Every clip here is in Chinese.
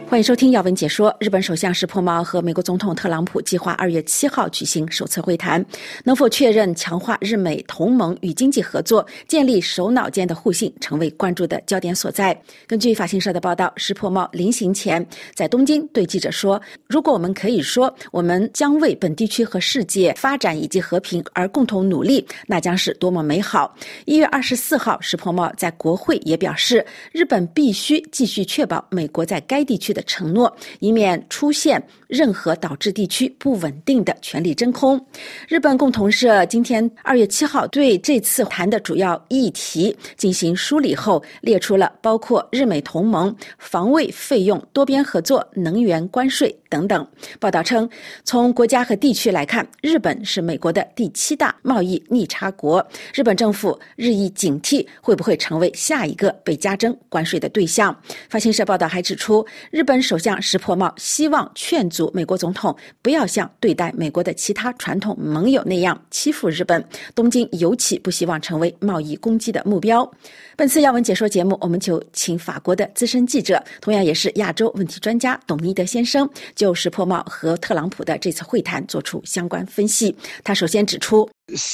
欢迎收听要闻解说。日本首相石破茂和美国总统特朗普计划2月7号举行首次会谈，能否确认强化日美同盟与经济合作，建立首脑间的互信，成为关注的焦点所在。根据法新社的报道，石破茂临行前在东京对记者说，如果我们可以说我们将为本地区和世界发展以及和平而共同努力，那将是多么美好。1月24号，石破茂在国会也表示，日本必须继续确保美国在该地区的承诺，以免出现任何导致地区不稳定的权力真空。日本共同社今天2月7号对这次谈的主要议题进行梳理后，列出了包括日美同盟、防卫费用、多边合作、能源关税等等。报道称，从国家和地区来看，日本是美国的第7大贸易逆差国，日本政府日益警惕会不会成为下一个被加征关税的对象。法新社报道还指出，日本首相石破茂希望劝阻美国总统不要像对待美国的其他传统盟友那样欺负日本，东京尤其不希望成为贸易攻击的目标。本次要闻解说节目，我们就请法国的资深记者，同样也是亚洲问题专家董尼德先生，就石破茂和特朗普的这次会谈做出相关分析。他首先指出，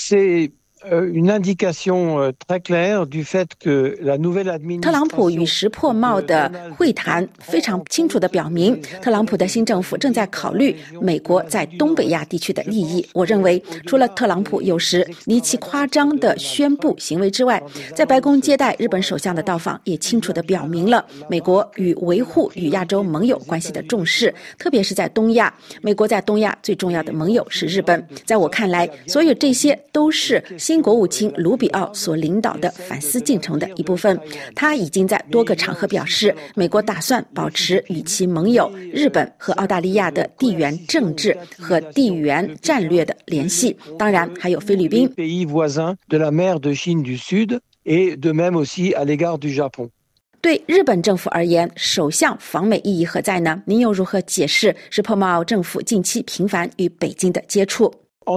特朗普与石破茂的会谈非常清楚地表明，特朗普的新政府正在考虑美国在东北亚地区的利益。我认为，除了特朗普有时离奇夸张的宣布行为之外，在白宫接待日本首相的到访也清楚地表明了美国与维护与亚洲盟友关系的重视，特别是在东亚。美国在东亚最重要的盟友是日本。在我看来，所有这些都是新国务卿卢比奥所领导的反思进程的一部分。他已经在多个场合表示，美国打算保持与其盟友日本和澳大利亚的地缘政治和地缘战略的联系，当然还有菲律宾。对日本政府而言，首相访美意义何在呢？您又如何解释石破茂政府近期频繁与北京的接触？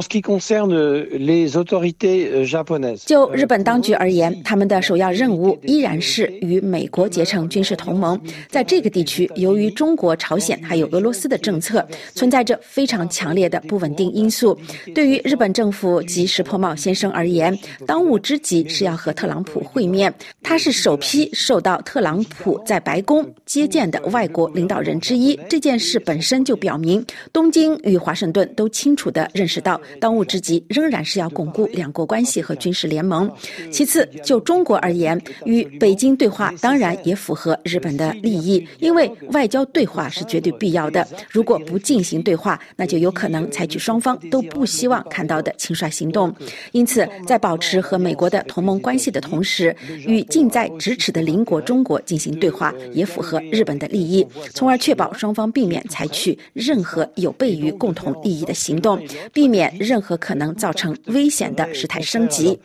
就日本当局而言，他们的首要任务依然是与美国结成军事同盟。在这个地区，由于中国、朝鲜还有俄罗斯的政策，存在着非常强烈的不稳定因素。对于日本政府及石破茂先生而言，当务之急是要和特朗普会面。他是首批受到特朗普在白宫接见的外国领导人之一。这件事本身就表明，东京与华盛顿都清楚地认识到，当务之急仍然是要巩固两国关系和军事联盟。其次，就中国而言，与北京对话当然也符合日本的利益，因为外交对话是绝对必要的。如果不进行对话，那就有可能采取双方都不希望看到的轻率行动。因此，在保持和美国的同盟关系的同时，与近在咫尺的邻国中国进行对话，也符合日本的利益，从而确保双方避免采取任何有悖于共同利益的行动，避免任何可能造成危险的事态升级。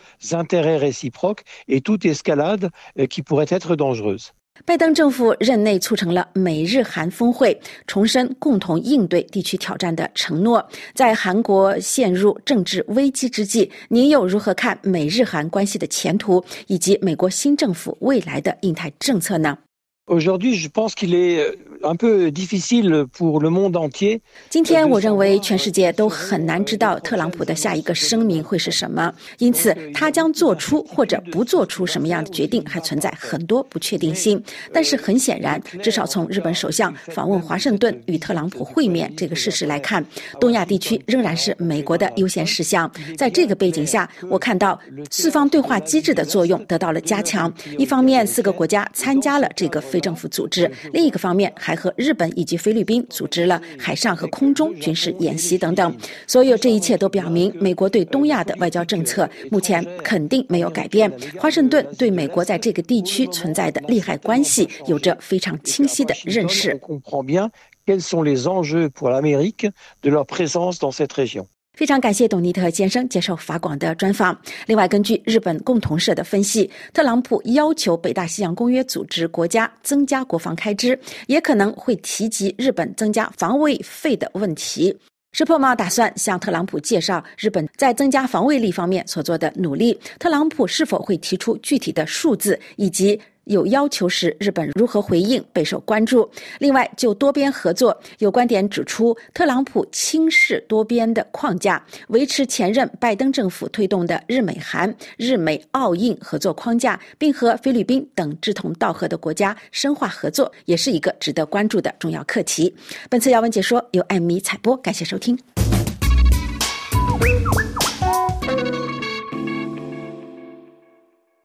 拜登政府任内促成了美日韩峰会，重申共同应对地区挑战的承诺。在韩国陷入政治危机之际，您又如何看美日韩关系的前途，以及美国新政府未来的印太政策呢？今天我认为全世界都很难知道特朗普的下一个声明会是什么，因此他将做出或者不做出什么样的决定还存在很多不确定性。但是很显然，至少从日本首相访问华盛顿与特朗普会面这个事实来看，东亚地区仍然是美国的优先事项。在这个背景下，我看到四方对话机制的作用得到了加强。一方面，4个国家参加了这个非政府组织，另一个方面还和日本以及菲律宾组织了海上和空中军事演习等等。所有这一切都表明，美国对东亚的外交政策目前肯定没有改变。华盛顿对美国在这个地区存在的利害关系有着非常清晰的认识。非常感谢董尼特先生接受法广的专访。另外，根据日本共同社的分析，特朗普要求北大西洋公约组织国家增加国防开支，也可能会提及日本增加防卫费的问题。石破茂打算向特朗普介绍日本在增加防卫力方面所做的努力，特朗普是否会提出具体的数字，以及有要求时，日本如何回应备受关注。另外，就多边合作，有观点指出，特朗普轻视多边的框架，维持前任拜登政府推动的日美韩、日美澳印合作框架，并和菲律宾等志同道合的国家深化合作，也是一个值得关注的重要课题。本次要闻解说由艾米采播，感谢收听。